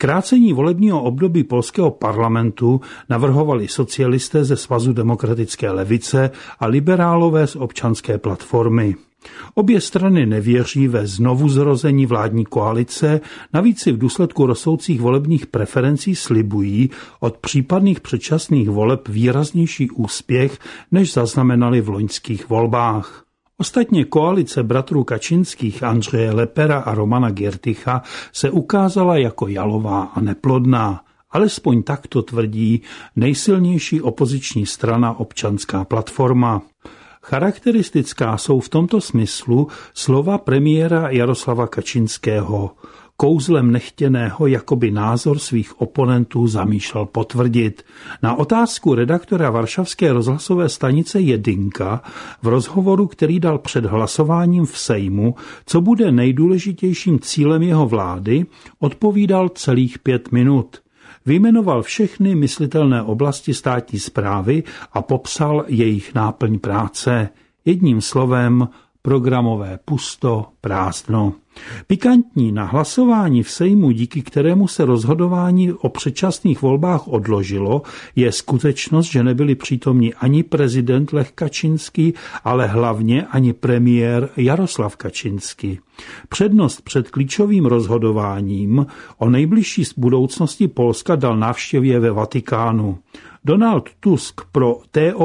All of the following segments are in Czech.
Zkrácení volebního období polského parlamentu navrhovali socialisté ze Svazu demokratické levice a liberálové z občanské platformy. Obě strany nevěří ve znovuzrození vládní koalice, navíc si v důsledku rostoucích volebních preferencí slibují od případných předčasných voleb výraznější úspěch, než zaznamenali v loňských volbách. Ostatně koalice bratrů Kačinských Andřeje Lepera a Romana Giertycha se ukázala jako jalová a neplodná. Alespoň tak to tvrdí nejsilnější opoziční strana Občanská platforma. Charakteristická jsou v tomto smyslu slova premiéra Jaroslava Kačinského. Kouzlem nechtěného jakoby názor svých oponentů zamýšlel potvrdit. Na otázku redaktora varšavské rozhlasové stanice Jedynka v rozhovoru, který dal před hlasováním v Sejmu, co bude nejdůležitějším cílem jeho vlády, odpovídal celých 5 minut. Vyjmenoval všechny myslitelné oblasti státní správy a popsal jejich náplň práce. Jedním slovem programové pusto, prázdno. Pikantní na hlasování v Sejmu, díky kterému se rozhodování o předčasných volbách odložilo, je skutečnost, že nebyli přítomni ani prezident Lech Kačinský, ale hlavně ani premiér Jaroslav Kačinský. Přednost před klíčovým rozhodováním o nejbližší budoucnosti Polska dal návštěvě ve Vatikánu. Donald Tusk pro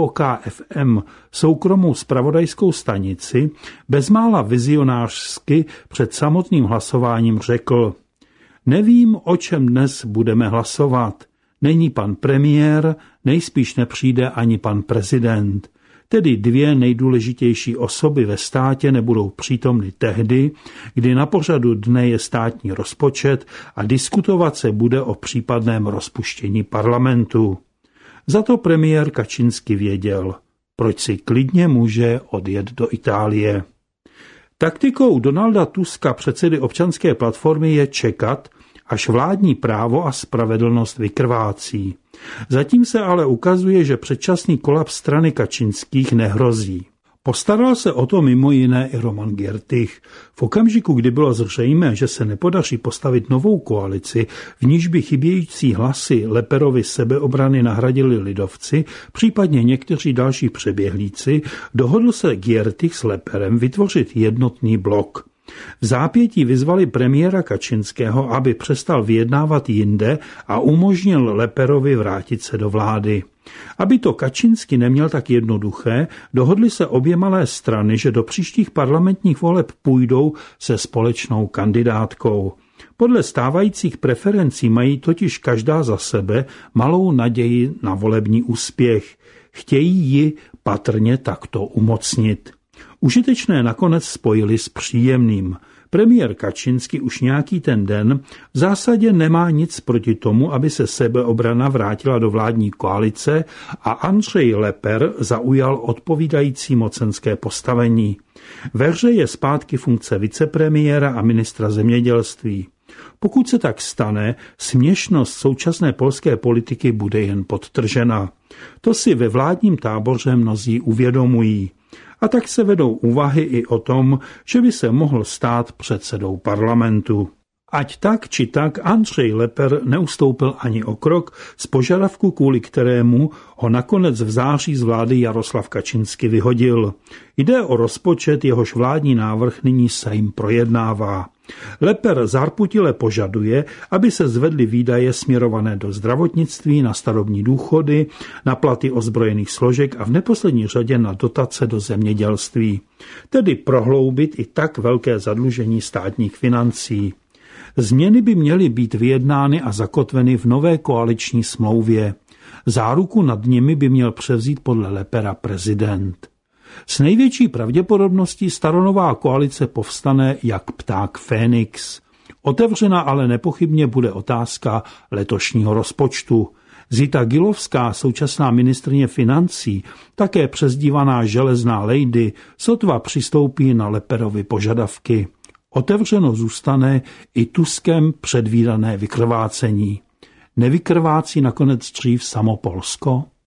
TOK-FM, soukromou zpravodajskou stanici, bezmála vizionářsky před samotným hlasováním řekl: Nevím, o čem dnes budeme hlasovat. Není pan premiér, nejspíš nepřijde ani pan prezident. Tedy 2 nejdůležitější osoby ve státě nebudou přítomny tehdy, kdy na pořadu dne je státní rozpočet a diskutovat se bude o případném rozpuštění parlamentu. Za to premiér Kačinský věděl, proč si klidně může odjet do Itálie. Taktikou Donalda Tuska, předsedy Občanské platformy, je čekat, až vládní právo a spravedlnost vykrvácí. Zatím se ale ukazuje, že předčasný kolaps strany Kačinských nehrozí. Postaral se o to mimo jiné i Roman Giertych. V okamžiku, kdy bylo zřejmé, že se nepodaří postavit novou koalici, v níž by chybějící hlasy Leperovy sebeobrany nahradili lidovci, případně někteří další přeběhlíci, dohodl se Giertych s Leperem vytvořit jednotný blok. V zápětí vyzvali premiéra Kačinského, aby přestal vyjednávat jinde a umožnil Leperovi vrátit se do vlády. Aby to Kačinský neměl tak jednoduché, dohodly se obě malé strany, že do příštích parlamentních voleb půjdou se společnou kandidátkou. Podle stávajících preferencí mají totiž každá za sebe malou naději na volební úspěch. Chtějí ji patrně takto umocnit. Užitečné nakonec spojili s příjemným. Premiér Kačinský už nějaký ten den v zásadě nemá nic proti tomu, aby se sebeobrana vrátila do vládní koalice a Andřej Leper zaujal odpovídající mocenské postavení. Ve hře je zpátky funkce vicepremiéra a ministra zemědělství. Pokud se tak stane, směšnost současné polské politiky bude jen podtržena. To si ve vládním táboře mnozí uvědomují. A tak se vedou úvahy i o tom, že by se mohl stát předsedou parlamentu. Ať tak či tak Andřej Leper neustoupil ani o krok z požadavku, kvůli kterému ho nakonec v září z vlády Jaroslav Kačinský vyhodil. Jde o rozpočet, jehož vládní návrh nyní Sejm projednává. Leper zarputile požaduje, aby se zvedly výdaje směrované do zdravotnictví, na starobní důchody, na platy ozbrojených složek a v neposlední řadě na dotace do zemědělství. Tedy prohloubit i tak velké zadlužení státních financí. Změny by měly být vyjednány a zakotveny v nové koaliční smlouvě. Záruku nad nimi by měl převzít podle Lepera prezident. S největší pravděpodobností staronová koalice povstane jak pták Fénix. Otevřena ale nepochybně bude otázka letošního rozpočtu. Zita Gilovská, současná ministryně financí, také přezdívaná Železná lady, sotva přistoupí na Leperovy požadavky. Otevřeno zůstane i Tuskem předvídané vykrvácení. Nevykrvácí nakonec dřív samo Polsko?